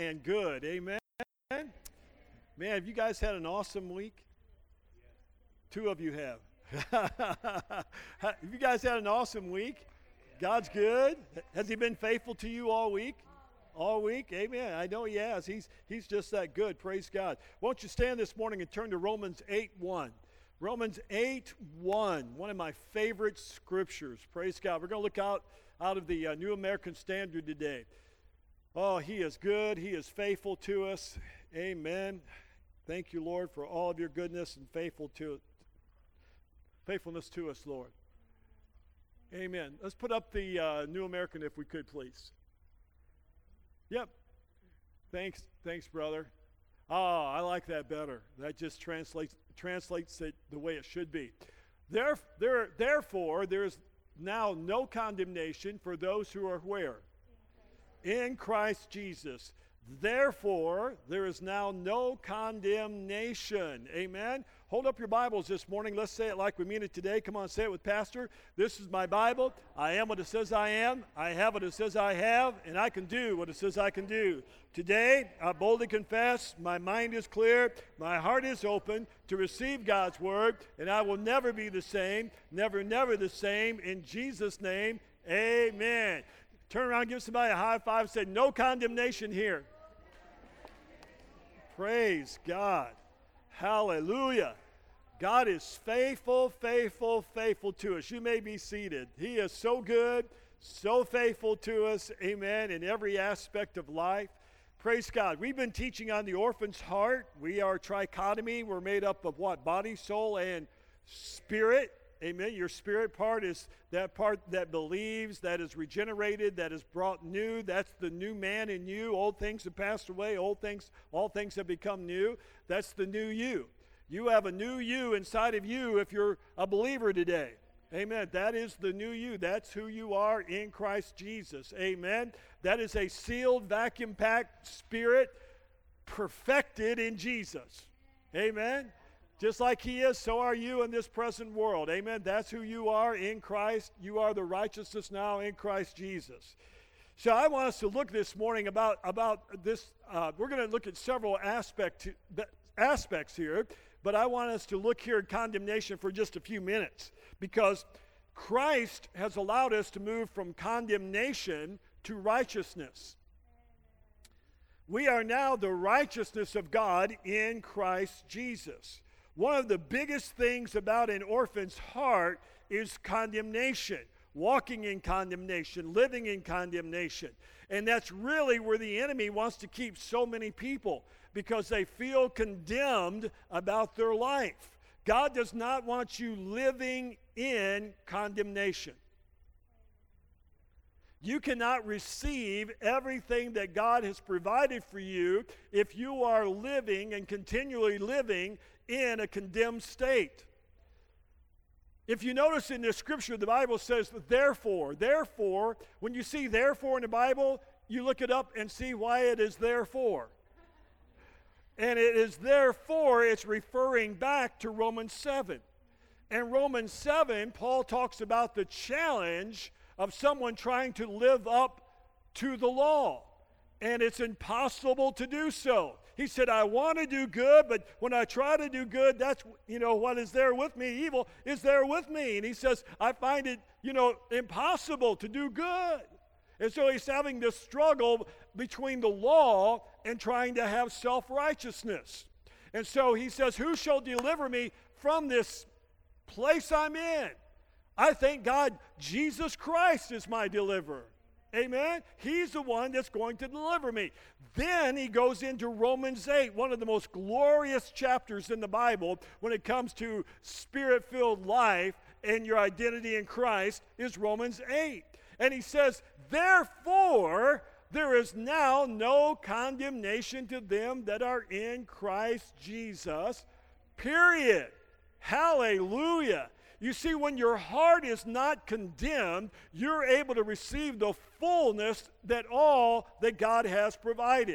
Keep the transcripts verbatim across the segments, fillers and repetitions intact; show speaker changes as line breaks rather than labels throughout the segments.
and good. Amen. Man, have you guys had an awesome week? Two of you have. Have you guys had an awesome week? God's good. Has he been faithful to you all week? All week? Amen. I know he has. He's, he's just that good. Praise God. Won't you stand this morning and turn to Romans eight one. Romans eight one, one of my favorite scriptures. Praise God. We're going to look out, out of the uh, New American Standard today. Oh, he is good. He is faithful to us. Amen. Thank you, Lord, for all of your goodness and faithful to, faithfulness to us, Lord. Amen. Let's put up the uh, New American if we could, please. Yep. Thanks, thanks, brother. Oh, I like that better. That just translates translates it the way it should be. There, there, therefore, there is now no condemnation for those who are where? In Christ Jesus. Therefore, there is now no condemnation. Amen. Hold up your Bibles this morning. Let's say it like we mean it today. Come on, say it with Pastor. This is my Bible. I am what it says I am. I have what it says I have. And I can do what it says I can do. Today, I boldly confess, my mind is clear. My heart is open to receive God's word. And I will never be the same. Never, never the same. In Jesus' name, amen. Turn around, give somebody a high five, say, no condemnation here. Praise God. Hallelujah. God is faithful, faithful, faithful to us. You may be seated. He is so good, so faithful to us, amen, in every aspect of life. Praise God. We've been teaching on the orphan's heart. We are trichotomy. We're made up of what? Body, soul, and spirit. Amen. Your spirit part is that part that believes, that is regenerated, that is brought new. That's the new man in you. Old things have passed away. Old things, all things have become new. That's the new you. You have a new you inside of you if you're a believer today. Amen. That is the new you. That's who you are in Christ Jesus. Amen. That is a sealed, vacuum-packed spirit perfected in Jesus. Amen. Just like he is, so are you in this present world. Amen. That's who you are in Christ. You are the righteousness now in Christ Jesus. So I want us to look this morning about, about this. Uh, we're going to look at several aspect to, aspects here, but I want us to look here at condemnation for just a few minutes because Christ has allowed us to move from condemnation to righteousness. We are now the righteousness of God in Christ Jesus. One of the biggest things about an orphan's heart is condemnation, walking in condemnation, living in condemnation. And that's really where the enemy wants to keep so many people because they feel condemned about their life. God does not want you living in condemnation. You cannot receive everything that God has provided for you if you are living and continually living in a condemned state. If you notice in the scripture, the Bible says, therefore, therefore, when you see therefore in the Bible, you look it up and see why it is therefore. And it is therefore, it's referring back to Romans seven. In Romans seven, Paul talks about the challenge of someone trying to live up to the law. And it's impossible to do so. He said, I want to do good, but when I try to do good, that's, you know, what is there with me, evil, is there with me. And he says, I find it, you know, impossible to do good. And so he's having this struggle between the law and trying to have self-righteousness. And so he says, who shall deliver me from this place I'm in? I thank God Jesus Christ is my deliverer. Amen? He's the one that's going to deliver me. Then he goes into Romans eight, one of the most glorious chapters in the Bible when it comes to spirit-filled life and your identity in Christ is Romans eight. And he says, therefore, there is now no condemnation to them that are in Christ Jesus, period. Hallelujah. You see, when your heart is not condemned, you're able to receive the fullness that all that God has provided.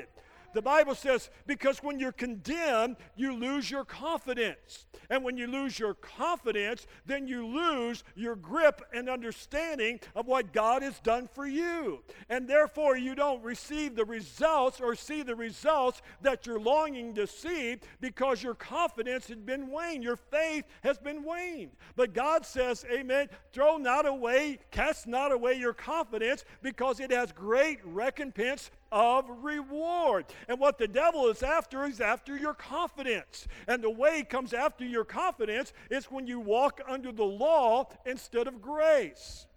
The Bible says, because when you're condemned, you lose your confidence. And when you lose your confidence, then you lose your grip and understanding of what God has done for you. And therefore, you don't receive the results or see the results that you're longing to see because your confidence has been waned. Your faith has been waned. But God says, amen, throw not away, cast not away your confidence, because it has great recompense of reward. And what the devil is after is after your confidence. And the way he comes after your confidence is when you walk under the law instead of grace.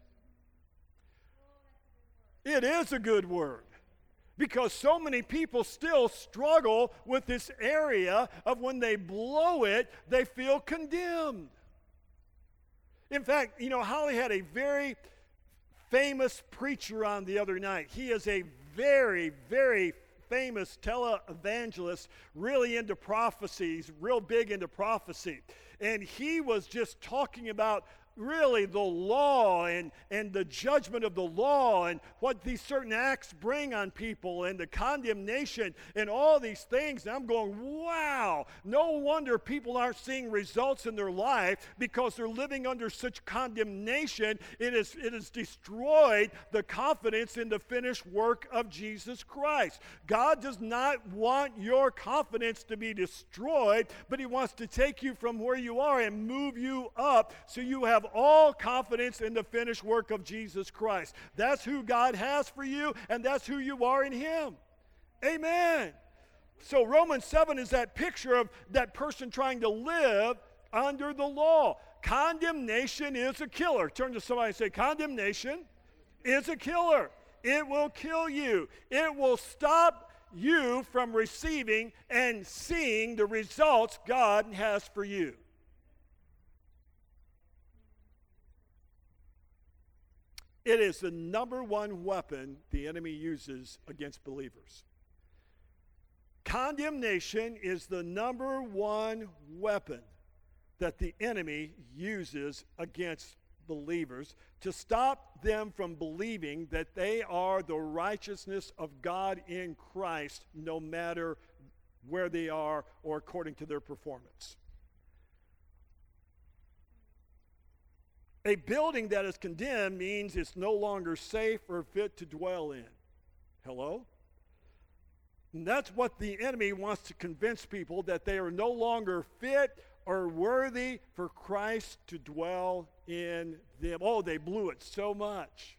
It is a good word, because so many people still struggle with this area of when they blow it, they feel condemned. In fact, you know, Holly had a very famous preacher on the other night. He is a very, very famous televangelist, really into prophecies, real big into prophecy. And he was just talking about really the law and, and the judgment of the law and what these certain acts bring on people and the condemnation and all these things. And I'm going, wow, no wonder people aren't seeing results in their life, because they're living under such condemnation. It is, it has destroyed the confidence in the finished work of Jesus Christ. God does not want your confidence to be destroyed, but he wants to take you from where you are and move you up so you have all confidence in the finished work of Jesus Christ. That's who God has for you, and that's who you are in him. Amen. So Romans seven is that picture of that person trying to live under the law. Condemnation is a killer. Turn to somebody and say, condemnation is a killer. It will kill you. It will stop you from receiving and seeing the results God has for you. It is the number one weapon the enemy uses against believers. Condemnation is the number one weapon that the enemy uses against believers to stop them from believing that they are the righteousness of God in Christ, no matter where they are or according to their performance. A building that is condemned means it's no longer safe or fit to dwell in. Hello? And that's what the enemy wants to convince people, that they are no longer fit or worthy for Christ to dwell in them. Oh, they blew it so much.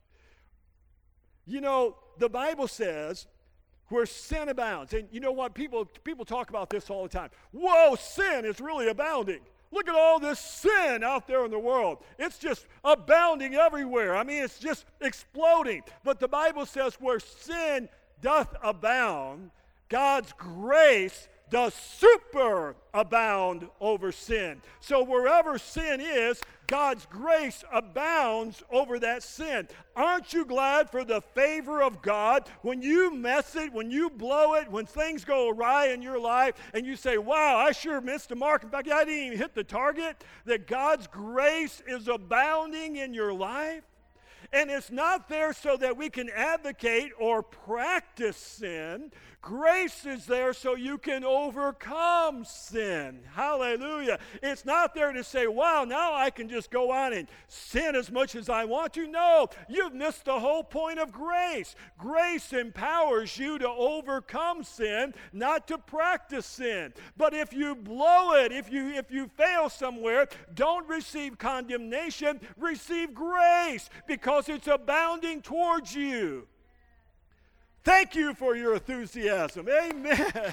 You know, the Bible says where sin abounds, and you know what? People, people talk about this all the time. Whoa, sin is really abounding. Look at all this sin out there in the world. It's just abounding everywhere. I mean, it's just exploding. But the Bible says where sin doth abound, God's grace does super abound over sin. So wherever sin is, God's grace abounds over that sin. Aren't you glad for the favor of God when you mess it, when you blow it, when things go awry in your life and you say, wow, I sure missed the mark. In fact, I didn't even hit the target. That God's grace is abounding in your life. And it's not there so that we can advocate or practice sin. Grace is there so you can overcome sin. Hallelujah. It's not there to say, wow, now I can just go on and sin as much as I want to. No, you've missed the whole point of grace. Grace empowers you to overcome sin, not to practice sin. But if you blow it, if you if you fail somewhere, don't receive condemnation, receive grace, because it's abounding towards you. Thank you for your enthusiasm. Amen.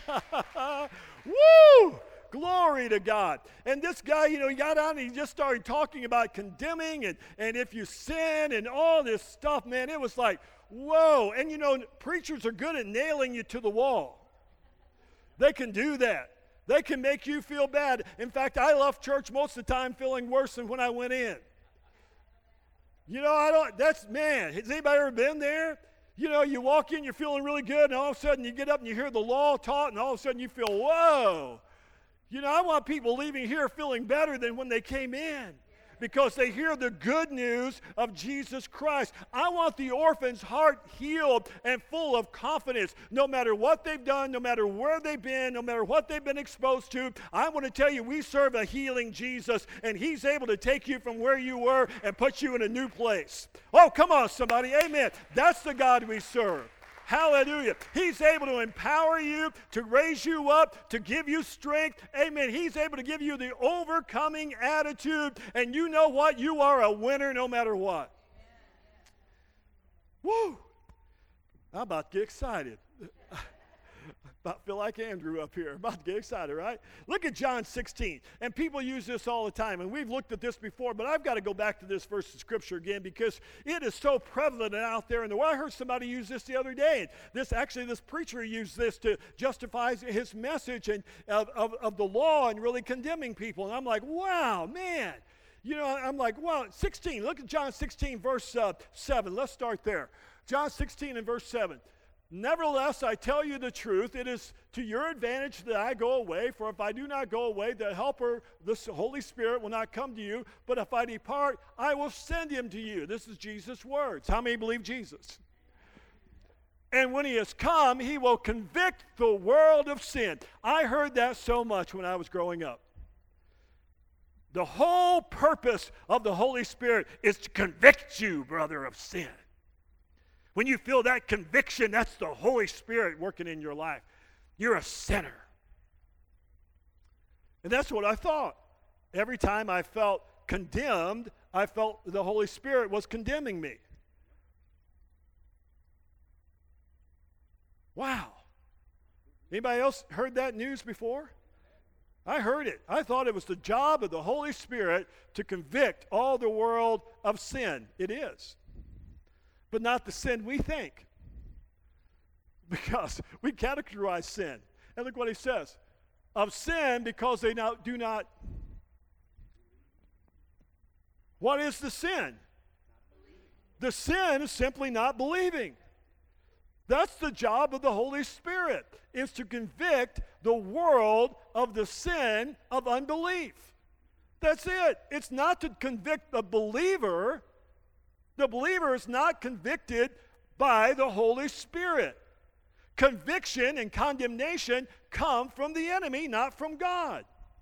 Woo! Glory to God. And this guy, you know, he got on and he just started talking about condemning and, and if you sin and all this stuff, man, it was like, whoa. And, you know, preachers are good at nailing you to the wall. They can do that. They can make you feel bad. In fact, I left church most of the time feeling worse than when I went in. You know, I don't, that's, man, has anybody ever been there? You know, you walk in, you're feeling really good, and all of a sudden you get up and you hear the law taught, and all of a sudden you feel, whoa. You know, I want people leaving here feeling better than when they came in. because they hear the good news of Jesus Christ. I want the orphan's heart healed and full of confidence. No matter what they've done, no matter where they've been, no matter what they've been exposed to, I want to tell you, we serve a healing Jesus, and he's able to take you from where you were and put you in a new place. Oh, come on, somebody. Amen. That's the God we serve. Hallelujah. He's able to empower you, to raise you up, to give you strength. Amen. He's able to give you the overcoming attitude. And you know what? You are a winner no matter what. Woo! I'm about to get excited. About feel like Andrew up here. About to get excited, right? Look at John sixteen. And people use this all the time. And we've looked at this before, but I've got to go back to this verse of Scripture again because it is so prevalent out there in the world. I heard somebody use this the other day. And this actually, this preacher used this to justify his message and of, of, of the law and really condemning people. And I'm like, wow, man. You know, I'm like, wow, sixteen. Look at John sixteen, verse uh, seven. Let's start there. John sixteen and verse seven. Nevertheless, I tell you the truth, it is to your advantage that I go away, for if I do not go away, the Helper, the Holy Spirit, will not come to you, but if I depart, I will send him to you. This is Jesus' words. How many believe Jesus? And when he has come, he will convict the world of sin. I heard that so much when I was growing up. The whole purpose of the Holy Spirit is to convict you, brother, of sin. When you feel that conviction, that's the Holy Spirit working in your life. You're a sinner. And that's what I thought. Every time I felt condemned, I felt the Holy Spirit was condemning me. Wow. Anybody else heard that news before? I heard it. I thought it was the job of the Holy Spirit to convict all the world of sin. It is. But not the sin we think. Because we categorize sin. And look what he says. Of sin because they now do not. What is the sin? The sin is simply not believing. That's the job of the Holy Spirit, is to convict the world of the sin of unbelief. That's it. It's not to convict the believer. The believer is not convicted by the Holy Spirit. Conviction and condemnation come from the enemy, not from God.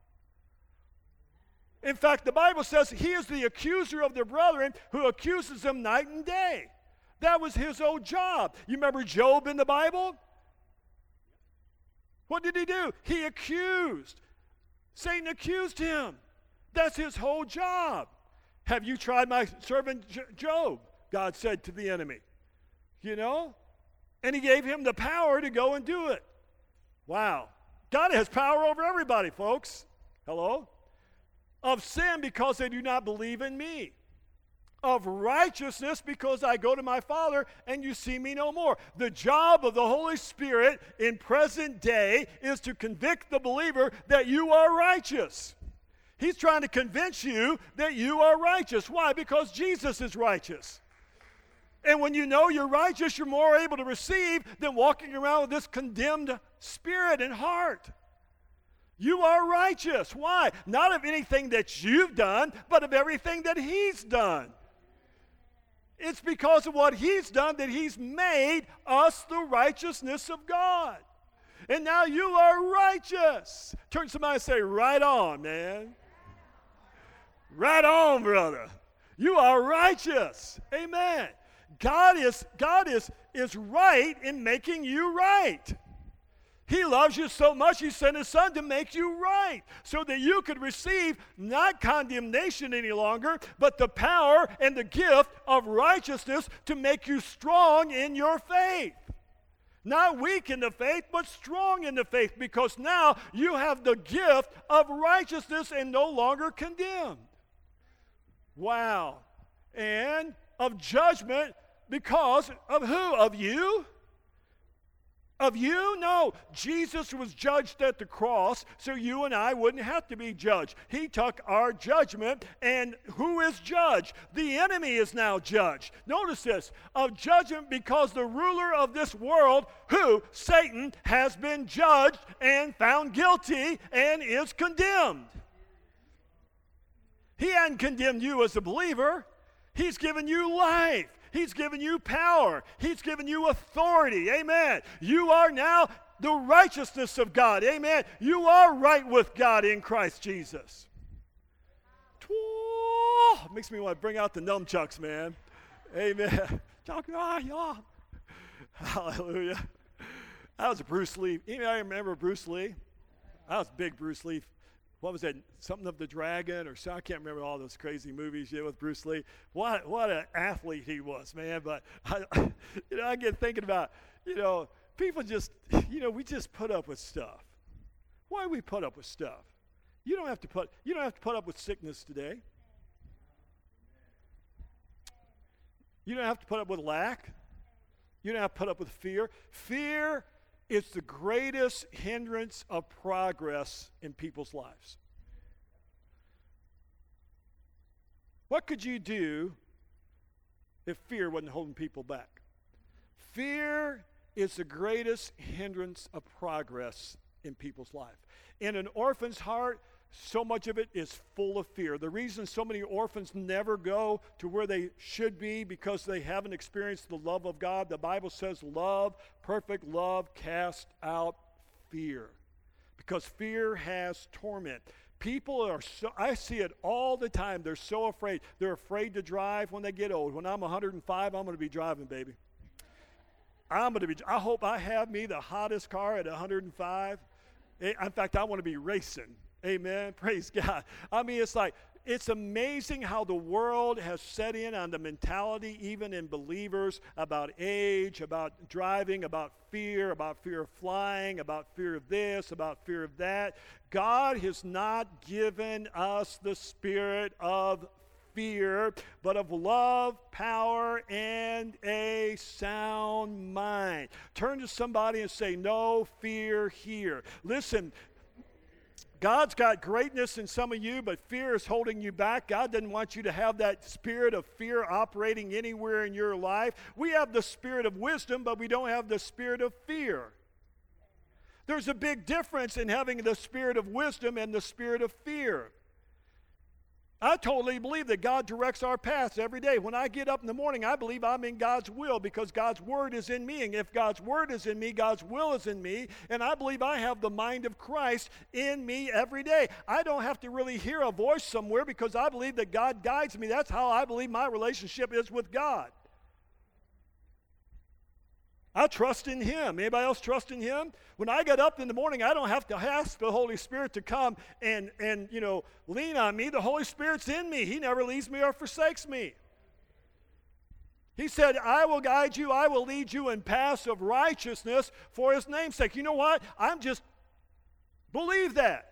In fact, the Bible says he is the accuser of the brethren who accuses them night and day. That was his old job. You remember Job in the Bible? What did he do? He accused. Satan accused him. That's his whole job. Have you tried my servant Job? God said to the enemy. You know? And he gave him the power to go and do it. Wow. God has power over everybody, folks. Hello? Of sin because they do not believe in me. Of righteousness because I go to my Father and you see me no more. The job of the Holy Spirit in present day is to convict the believer that you are righteous. He's trying to convince you that you are righteous. Why? Because Jesus is righteous. And when you know you're righteous, you're more able to receive than walking around with this condemned spirit and heart. You are righteous. Why? Not of anything that you've done, but of everything that he's done. It's because of what he's done that he's made us the righteousness of God. And now you are righteous. Turn to somebody and say, right on, man. Right on, brother. You are righteous. Amen. God is, God is, is right in making you right. He loves you so much, he sent his son to make you right so that you could receive not condemnation any longer, but the power and the gift of righteousness to make you strong in your faith. Not weak in the faith, but strong in the faith, because now you have the gift of righteousness and no longer condemned. Wow. And of judgment because of who? Of you? Of you? No. Jesus was judged at the cross, so you and I wouldn't have to be judged. He took our judgment, and who is judged? The enemy is now judged. Notice this. Of judgment because the ruler of this world, who? Satan, has been judged and found guilty and is condemned. He hadn't condemned you as a believer. He's given you life. He's given you power. He's given you authority. Amen. You are now the righteousness of God. Amen. You are right with God in Christ Jesus. It makes me want to bring out the nunchucks, man. Amen. Hallelujah. That was Bruce Lee. Anybody remember Bruce Lee? That was big Bruce Lee. What was that? Something of the Dragon or so? I can't remember all those crazy movies you did with Bruce Lee. What what an athlete he was, man. But I, you know, I get thinking about, you know, people just, you know, we just put up with stuff. Why do we put up with stuff? You don't have to put you don't have to put up with sickness today. You don't have to put up with lack. You don't have to put up with fear. Fear is the greatest hindrance of progress in people's lives. What could you do if fear wasn't holding people back? Fear is the greatest hindrance of progress in people's life. In an orphan's heart, so much of it is full of fear. The reason so many orphans never go to where they should be because they haven't experienced the love of God. The Bible says love, perfect love, casts out fear. Because fear has torment. People are so, I see it all the time. They're so afraid. They're afraid to drive when they get old. When I'm one hundred five, I'm going to be driving, baby. I'm going to be, I hope I have me the hottest car at one hundred five. In fact, I want to be racing. Amen. Praise God. I mean, it's like, it's amazing how the world has set in on the mentality, even in believers, about age, about driving, about fear, about fear of flying, about fear of this, about fear of that. God has not given us the spirit of fear, but of love, power, and a sound mind. Turn to somebody and say, no fear here. Listen, God's got greatness in some of you, but fear is holding you back. God doesn't want you to have that spirit of fear operating anywhere in your life. We have the spirit of wisdom, but we don't have the spirit of fear. There's a big difference in having the spirit of wisdom and the spirit of fear. I totally believe that God directs our paths every day. When I get up in the morning, I believe I'm in God's will because God's word is in me. And if God's word is in me, God's will is in me. And I believe I have the mind of Christ in me every day. I don't have to really hear a voice somewhere because I believe that God guides me. That's how I believe my relationship is with God. I trust in Him. Anybody else trust in Him? When I get up in the morning, I don't have to ask the Holy Spirit to come and, and you know, lean on me. The Holy Spirit's in me. He never leaves me or forsakes me. He said, I will guide you. I will lead you in paths of righteousness for His name's sake. You know what? I'm just, believe that.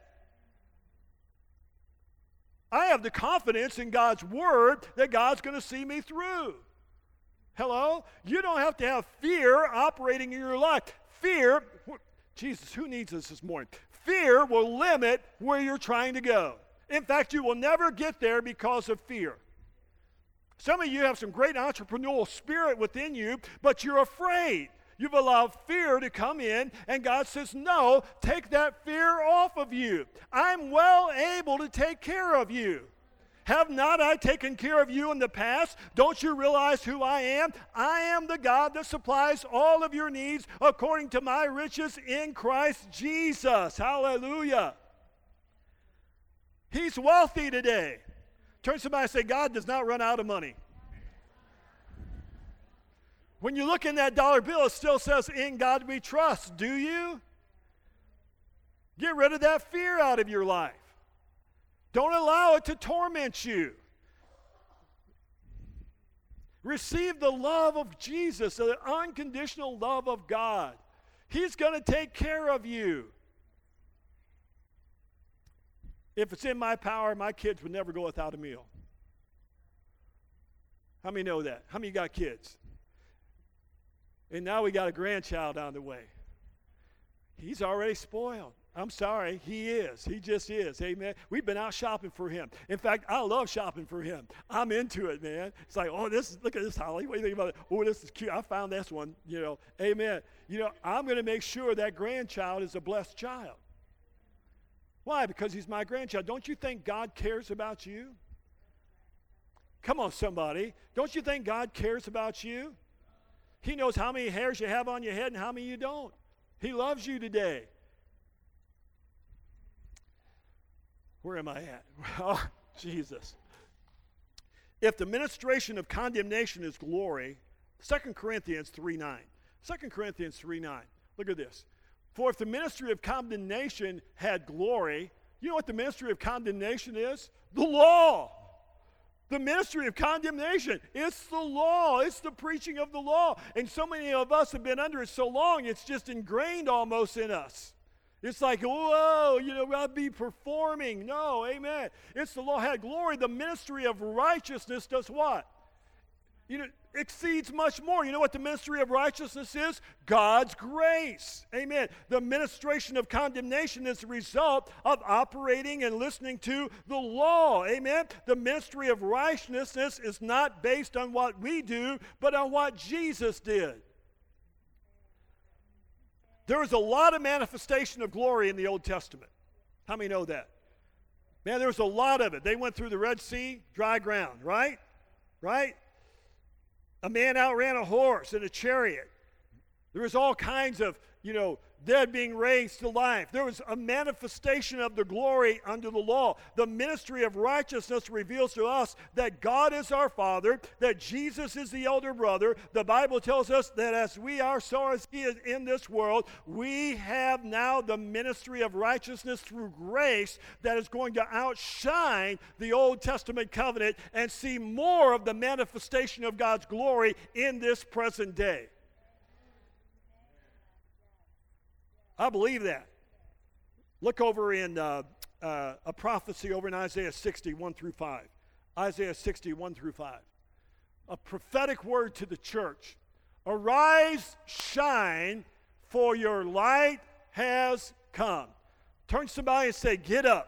I have the confidence in God's word that God's going to see me through. Hello? You don't have to have fear operating in your life. Fear, Jesus, who needs this this morning? Fear will limit where you're trying to go. In fact, you will never get there because of fear. Some of you have some great entrepreneurial spirit within you, but you're afraid. You've allowed fear to come in, and God says, no, take that fear off of you. I'm well able to take care of you. Have not I taken care of you in the past? Don't you realize who I am? I am the God that supplies all of your needs according to my riches in Christ Jesus. Hallelujah. He's wealthy today. Turn to somebody and say, God does not run out of money. When you look in that dollar bill, it still says, in God we trust. Do you? Get rid of that fear out of your life. Don't allow it to torment you. Receive the love of Jesus, the unconditional love of God. He's going to take care of you. If it's in my power, my kids would never go without a meal. How many know that? How many got kids? And now we got a grandchild on the way. He's already spoiled. I'm sorry, he is. He just is. Amen. We've been out shopping for him. In fact, I love shopping for him. I'm into it, man. It's like, oh, this, look at this, Holly. What do you think about it? Oh, this is cute. I found this one, you know. Amen. You know, I'm going to make sure that grandchild is a blessed child. Why? Because he's my grandchild. Don't you think God cares about you? Come on, somebody. Don't you think God cares about you? He knows how many hairs you have on your head and how many you don't. He loves you today. Where am I at? Oh, Jesus. If the ministration of condemnation is glory, Second Corinthians three nine. Second Corinthians three nine. Look at this. For if the ministry of condemnation had glory, you know what the ministry of condemnation is? The law. The ministry of condemnation. It's the law. It's the preaching of the law. And so many of us have been under it so long, it's just ingrained almost in us. It's like, whoa, you know, I'll be performing. No, amen. It's the law had glory. The ministry of righteousness does what? You know, exceeds much more. You know what the ministry of righteousness is? God's grace. Amen. The ministration of condemnation is the result of operating and listening to the law. Amen. The ministry of righteousness is not based on what we do, but on what Jesus did. There was a lot of manifestation of glory in the Old Testament. How many know that? Man, there was a lot of it. They went through the Red Sea, dry ground, right? Right? A man outran a horse in a chariot. There was all kinds of, you know, dead being raised to life. There was a manifestation of the glory under the law. The ministry of righteousness reveals to us that God is our Father, that Jesus is the elder brother. The Bible tells us that as we are, so as He is in this world, we have now the ministry of righteousness through grace that is going to outshine the Old Testament covenant and see more of the manifestation of God's glory in this present day. I believe that. Look over in uh, uh, a prophecy over in Isaiah sixty, one through five. Isaiah sixty, one through five. A prophetic word to the church. Arise, shine, for your light has come. Turn to somebody and say, get up.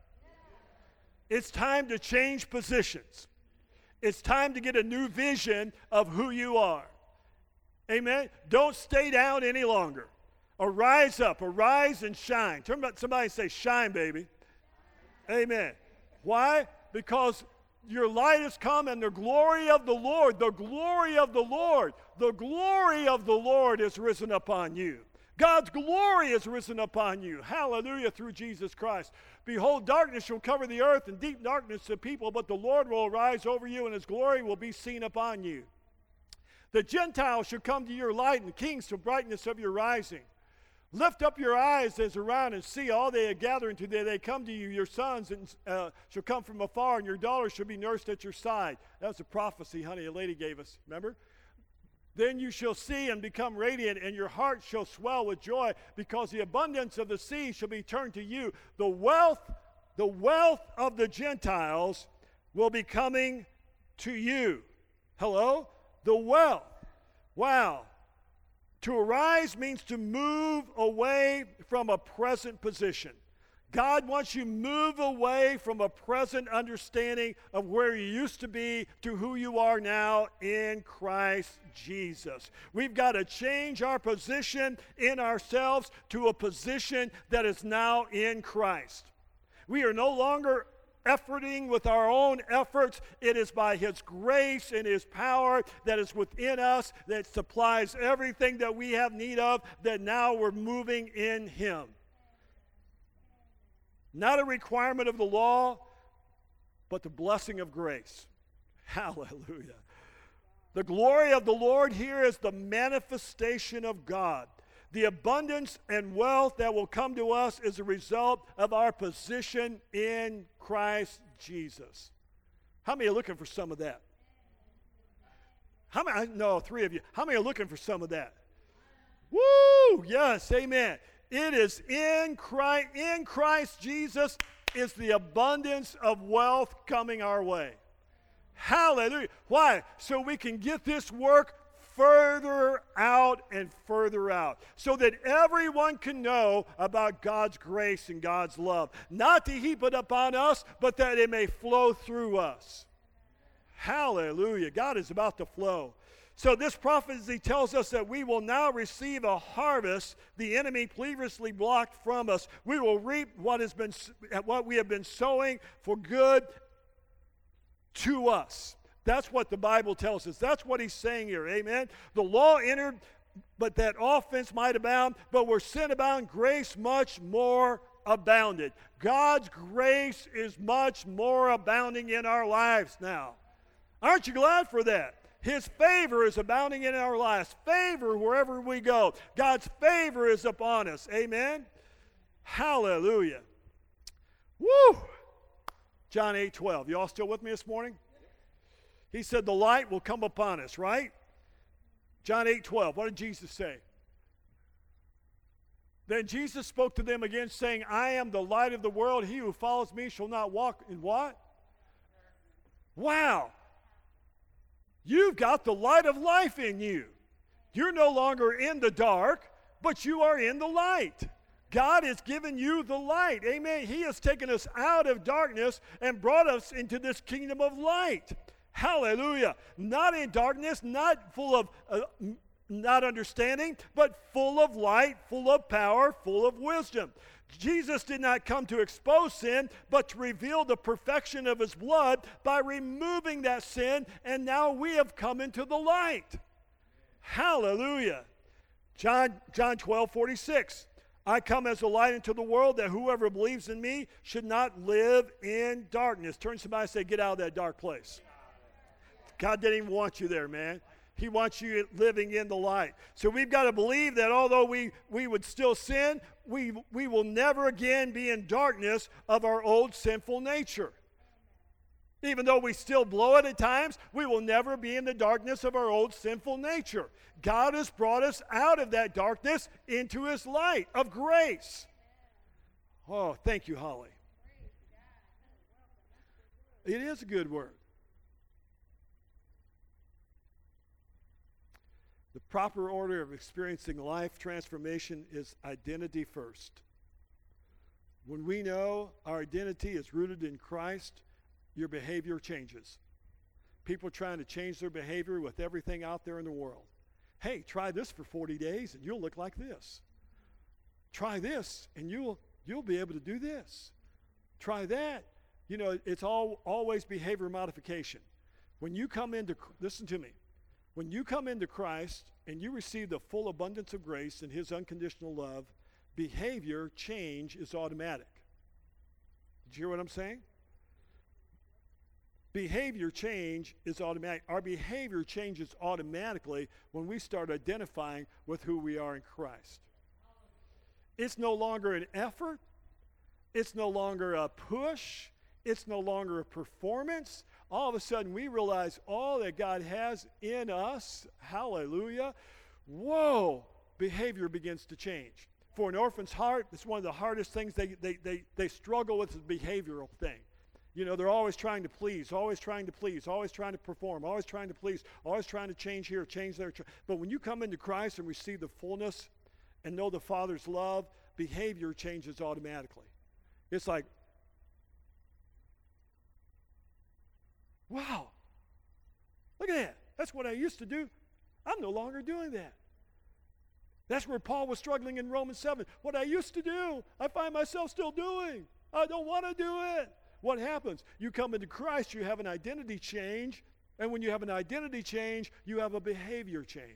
It's time to change positions. It's time to get a new vision of who you are. Amen? Don't stay down any longer. Arise up, arise and shine. Turn to somebody and say, shine, baby. Amen. Why? Because your light has come and the glory of the Lord, the glory of the Lord, the glory of the Lord is risen upon you. God's glory is risen upon you. Hallelujah, through Jesus Christ. Behold, darkness shall cover the earth and deep darkness the people, but the Lord will arise over you and His glory will be seen upon you. The Gentiles shall come to your light and the kings to brightness of your rising. Lift up your eyes as around and see all they are gathering today. They come to you. Your sons and, uh, shall come from afar, and your daughters shall be nursed at your side. That was a prophecy, honey, a lady gave us. Remember? Then you shall see and become radiant, and your heart shall swell with joy, because the abundance of the sea shall be turned to you. The wealth, the wealth of the Gentiles will be coming to you. Hello? The wealth. Wow. To arise means to move away from a present position. God wants you to move away from a present understanding of where you used to be to who you are now in Christ Jesus. We've got to change our position in ourselves to a position that is now in Christ. We are no longer efforting with our own efforts. It is by His grace and His power that is within us that supplies everything that we have need of, that now we're moving in Him. Not a requirement of the law, but the blessing of grace. Hallelujah. The glory of the Lord here is the manifestation of God. The abundance and wealth that will come to us is a result of our position in Christ Jesus. How many are looking for some of that? How many? No, three of you. How many are looking for some of that? Woo! Yes, amen. It is in Christ, in Christ Jesus is the abundance of wealth coming our way. Hallelujah. Why? So we can get this work further out and further out, so that everyone can know about God's grace and God's love. Not to heap it upon us, but that it may flow through us. Hallelujah. God is about to flow. So this prophecy tells us that we will now receive a harvest the enemy previously blocked from us. We will reap what has been what we have been sowing for good to us. That's what the Bible tells us. That's what he's saying here. Amen. The law entered, but that offense might abound. But where sin abound, grace much more abounded. God's grace is much more abounding in our lives now. Aren't you glad for that? His favor is abounding in our lives. Favor wherever we go. God's favor is upon us. Amen. Hallelujah. Woo! John eight twelve. You all still with me this morning? He said the light will come upon us, right? John eight twelve. What did Jesus say? Then Jesus spoke to them again, saying, I am the light of the world. He who follows me shall not walk in what? Wow. You've got the light of life in you. You're no longer in the dark, but you are in the light. God has given you the light. Amen. He has taken us out of darkness and brought us into this kingdom of light. Hallelujah. Not in darkness, not full of uh, not understanding, but full of light, full of power, full of wisdom. Jesus did not come to expose sin, but to reveal the perfection of his blood by removing that sin, and now we have come into the light. Hallelujah. John, John twelve forty-six. I come as a light into the world, that whoever believes in me should not live in darkness. Turn to somebody and say, get out of that dark place. God didn't even want you there, man. He wants you living in the light. So we've got to believe that although we, we would still sin, we, we will never again be in darkness of our old sinful nature. Even though we still blow it at times, we will never be in the darkness of our old sinful nature. God has brought us out of that darkness into his light of grace. Oh, thank you, Holly. It is a good word. The proper order of experiencing life transformation is identity first. When we know our identity is rooted in Christ, your behavior changes. People are trying to change their behavior with everything out there in the world. Hey, try this for forty days and you'll look like this. Try this and you'll you'll be able to do this. Try that. You know, it's all always behavior modification. When you come into, listen to me, when you come into Christ and you receive the full abundance of grace and his unconditional love, behavior change is automatic. Did you hear what I'm saying? Behavior change is automatic. Our behavior changes automatically when we start identifying with who we are in Christ. It's no longer an effort. It's no longer a push. It's no longer a performance. All of a sudden, we realize all that God has in us. Hallelujah. Whoa, behavior begins to change. For an orphan's heart, it's one of the hardest things they, they, they, they struggle with, is the behavioral thing. You know, they're always trying to please, always trying to please, always trying to perform, always trying to please, always trying to change here, change there. But when you come into Christ and receive the fullness and know the Father's love, behavior changes automatically. It's like, wow, look at that. That's what I used to do. I'm no longer doing that. That's where Paul was struggling in Romans seven. What I used to do, I find myself still doing. I don't want to do it. What happens? You come into Christ, you have an identity change, and when you have an identity change, you have a behavior change.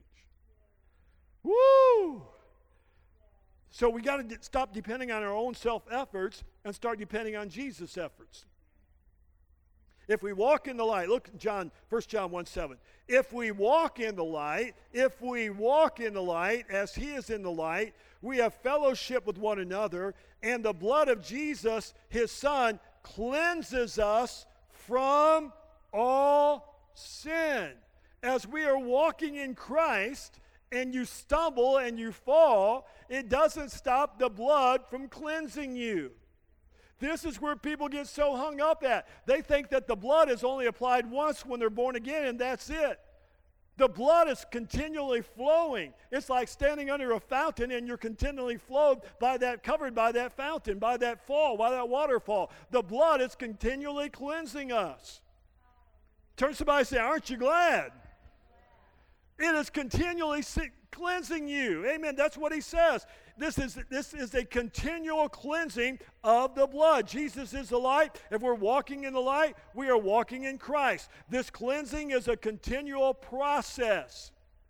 Woo! So we got to stop depending on our own self-efforts and start depending on Jesus' efforts. If we walk in the light, look at John, First John one seven. If we walk in the light, if we walk in the light as he is in the light, we have fellowship with one another, and the blood of Jesus, his Son, cleanses us from all sin. As we are walking in Christ and you stumble and you fall, it doesn't stop the blood from cleansing you. This is where people get so hung up at. They think that the blood is only applied once when they're born again and that's it. The blood is continually flowing. It's like standing under a fountain and you're continually flowed by that, covered by that fountain, by that fall, by that waterfall. The blood is continually cleansing us. Turn to somebody and say, aren't you glad? It is continually cleansing you. Amen. That's what he says. This is, this is a continual cleansing of the blood. Jesus is the light. If we're walking in the light, we are walking in Christ. This cleansing is a continual process.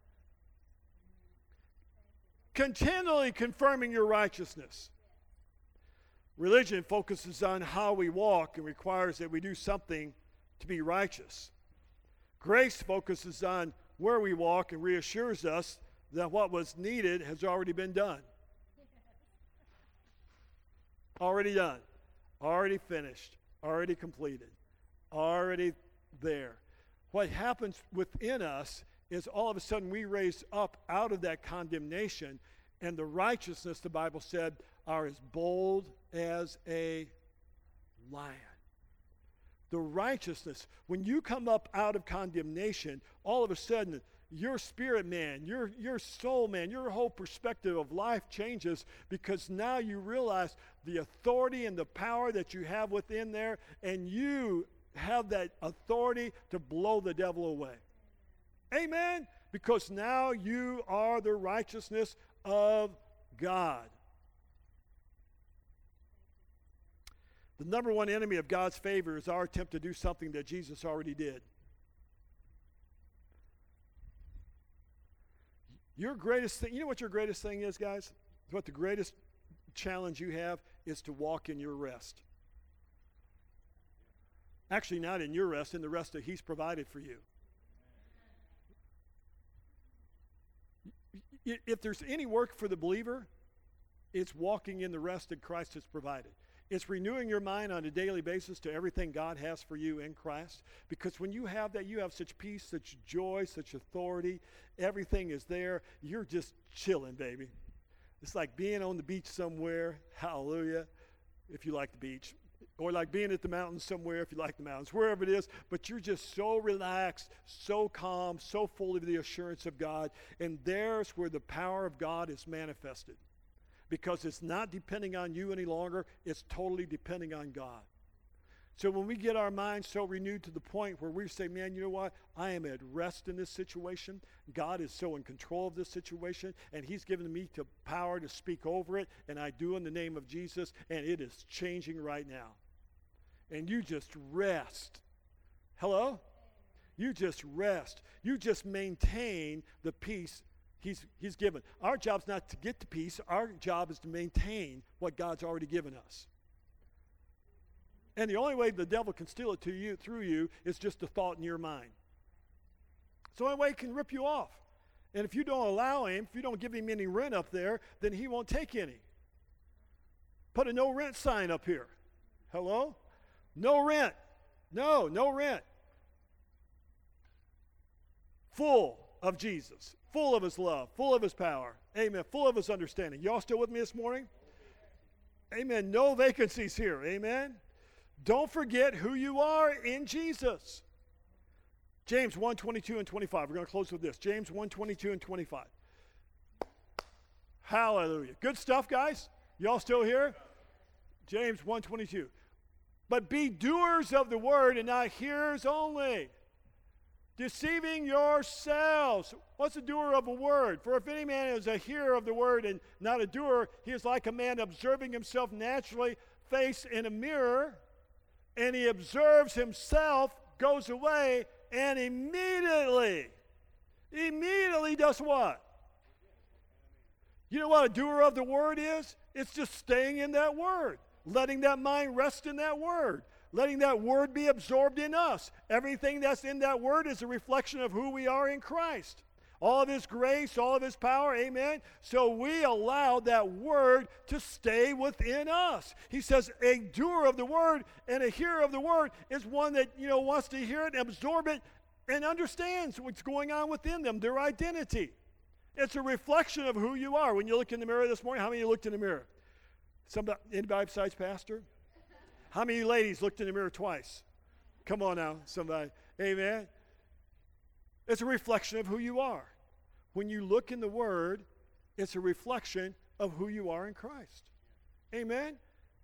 Continually confirming your righteousness. Religion focuses on how we walk and requires that we do something to be righteous. Grace focuses on where we walk and reassures us that what was needed has already been done. Already done. Already finished. Already completed. Already there. What happens within us is all of a sudden we raise up out of that condemnation, and the righteousness, the Bible said, are as bold as a lion. The righteousness, when you come up out of condemnation, all of a sudden your spirit man, your, your soul man, your whole perspective of life changes, because now you realize the authority and the power that you have within there, and you have that authority to blow the devil away. Amen? Because now you are the righteousness of God. The number one enemy of God's favor is our attempt to do something that Jesus already did. Your greatest thing, you know what your greatest thing is, guys? What the greatest challenge you have is to walk in your rest. Actually, not in your rest, in the rest that He's provided for you. If there's any work for the believer, it's walking in the rest that Christ has provided. It's renewing your mind on a daily basis to everything God has for you in Christ. Because when you have that, you have such peace, such joy, such authority. Everything is there. You're just chilling, baby. It's like being on the beach somewhere. Hallelujah. If you like the beach. Or like being at the mountains somewhere if you like the mountains. Wherever it is. But you're just so relaxed, so calm, so full of the assurance of God. And there's where the power of God is manifested. Because it's not depending on you any longer. It's totally depending on God. So when we get our minds so renewed to the point where we say, man, you know what? I am at rest in this situation. God is so in control of this situation. And He's given me the power to speak over it. And I do in the name of Jesus. And it is changing right now. And you just rest. Hello? You just rest. You just maintain the peace He's, he's given. Our job's not to get the peace. Our job is to maintain what God's already given us. And the only way the devil can steal it to you through you is just a thought in your mind. It's the only way he can rip you off. And if you don't allow him, if you don't give him any rent up there, then he won't take any. Put a no rent sign up here. Hello? No rent. No, no rent. Full of Jesus. Full of His love, full of His power. Amen. Full of His understanding. Y'all still with me this morning? Amen. No vacancies here. Amen. Don't forget who you are in Jesus. James one, twenty-two and twenty-five. We're going to close with this. James one, twenty-two and twenty-five. Hallelujah. Good stuff, guys. Y'all still here? James one, twenty-two. But be doers of the word and not hearers only, deceiving yourselves. What's a doer of a word? For if any man is a hearer of the word and not a doer, he is like a man observing himself naturally face in a mirror, and he observes himself, goes away, and immediately, immediately does what? You know what a doer of the word is? It's just staying in that word, letting that mind rest in that word. Letting that word be absorbed in us. Everything that's in that word is a reflection of who we are in Christ. All of His grace, all of His power, amen. So we allow that word to stay within us. He says a doer of the word and a hearer of the word is one that, you know, wants to hear it and absorb it and understands what's going on within them, their identity. It's a reflection of who you are. When you look in the mirror this morning, how many of you looked in the mirror? Somebody, anybody besides Pastor? How many ladies looked in the mirror twice? Come on now, somebody. Amen. It's a reflection of who you are. When you look in the Word, it's a reflection of who you are in Christ. Amen.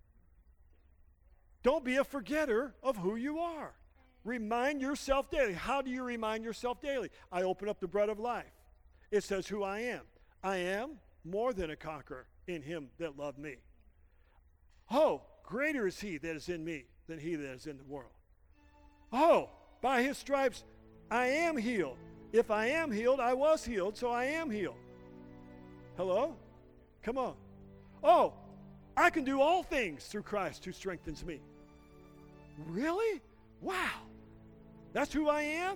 Don't be a forgetter of who you are. Remind yourself daily. How do you remind yourself daily? I open up the bread of life. It says who I am. I am more than a conqueror in him that loved me. Oh, greater is he that is in me than he that is in the world. Oh, by his stripes I am healed. If I am healed, I was healed, so I am healed. Hello? Come on. Oh, I can do all things through Christ who strengthens me. Really? Wow. That's who I am?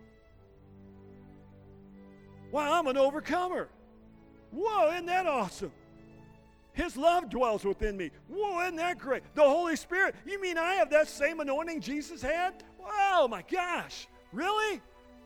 Wow, I'm an overcomer. Whoa, isn't that awesome? His love dwells within me. Whoa, isn't that great? The Holy Spirit. You mean I have that same anointing Jesus had? Wow, my gosh. Really?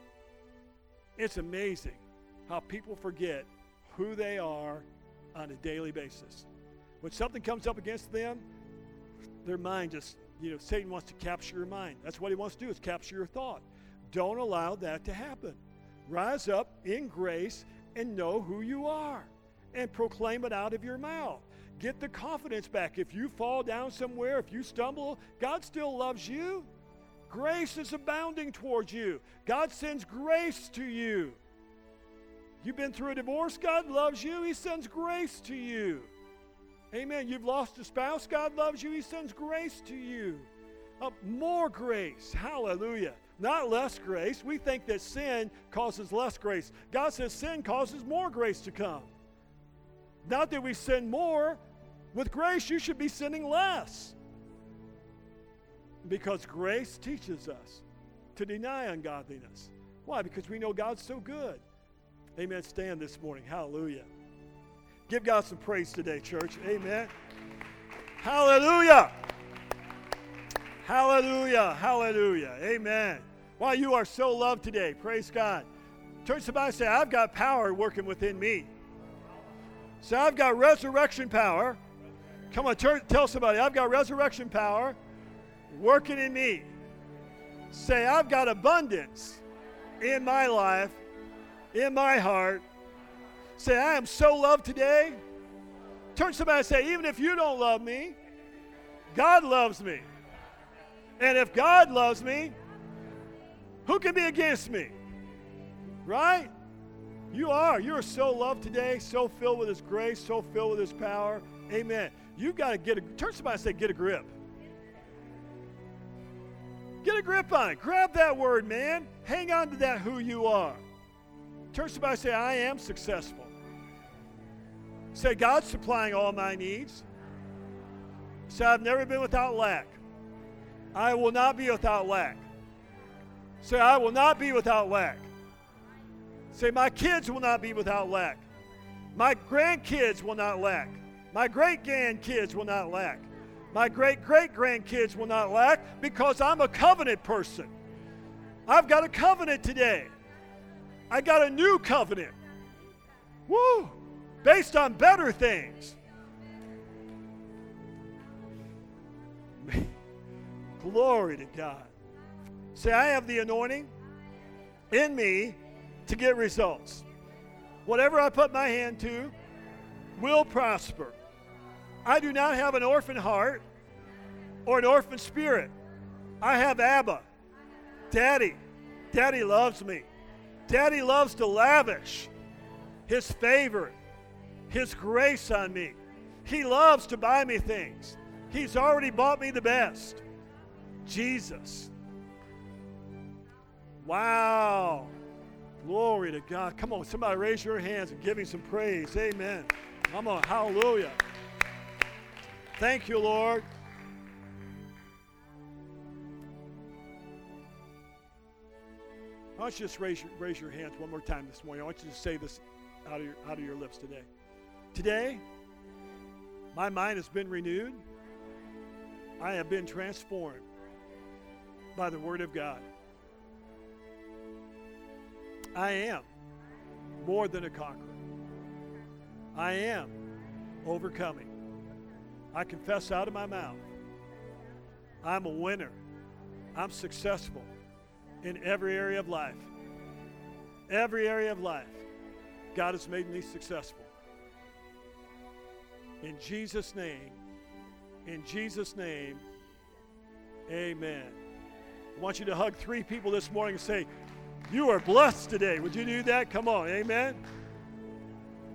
It's amazing how people forget who they are on a daily basis. When something comes up against them, their mind just, you know, Satan wants to capture your mind. That's what he wants to do, is capture your thought. Don't allow that to happen. Rise up in grace and know who you are and proclaim it out of your mouth. Get the confidence back. If you fall down somewhere, if you stumble, God still loves you. Grace is abounding towards you. God sends grace to you. You've been through a divorce, God loves you. He sends grace to you. Amen. You've lost a spouse, God loves you. He sends grace to you. Uh, more grace. Hallelujah. Not less grace. We think that sin causes less grace. God says sin causes more grace to come. Not that we sin more. With grace, you should be sinning less. Because grace teaches us to deny ungodliness. Why? Because we know God's so good. Amen. Stand this morning. Hallelujah. Give God some praise today, church. Amen. Hallelujah. Hallelujah. Hallelujah. Amen. Why, you are so loved today. Praise God. Turn to somebody and say, I've got power working within me. Say, I've got resurrection power. Come on, turn, tell somebody, I've got resurrection power working in me. Say, I've got abundance in my life, in my heart. Say, I am so loved today. Turn to somebody and say, even if you don't love me, God loves me. And if God loves me, who can be against me? Right? You are. You are so loved today, so filled with His grace, so filled with His power. Amen. You've got to get a, turn to somebody and say, get a grip. Get a grip on it. Grab that word, man. Hang on to that who you are. Turn to somebody and say, I am successful. Say, God's supplying all my needs. Say, I've never been without lack. I will not be without lack. Say, I will not be without lack. Say, my kids will not be without lack. My grandkids will not lack. My great-grandkids will not lack. My great-great-grandkids will not lack because I'm a covenant person. I've got a covenant today. I got a new covenant. Woo! Based on better things. Glory to God. Say, I have the anointing in me to get results. Whatever I put my hand to will prosper. I do not have an orphan heart or an orphan spirit. I have Abba. Daddy. Daddy loves me. Daddy loves to lavish His favor, His grace on me. He loves to buy me things. He's already bought me the best. Jesus. Wow. Glory to God. Come on, somebody raise your hands and give Him some praise. Amen. Come on, hallelujah. Thank you, Lord. Why don't you just raise your, raise your hands one more time this morning. I want you to say this out of your, out of your lips today. Today, my mind has been renewed. I have been transformed by the Word of God. I am more than a conqueror. I am overcoming. I confess out of my mouth. I'm a winner. I'm successful in every area of life. Every area of life, God has made me successful. In Jesus' name, in Jesus' name, amen. I want you to hug three people this morning and say, you are blessed today. Would you do that? Come on, amen.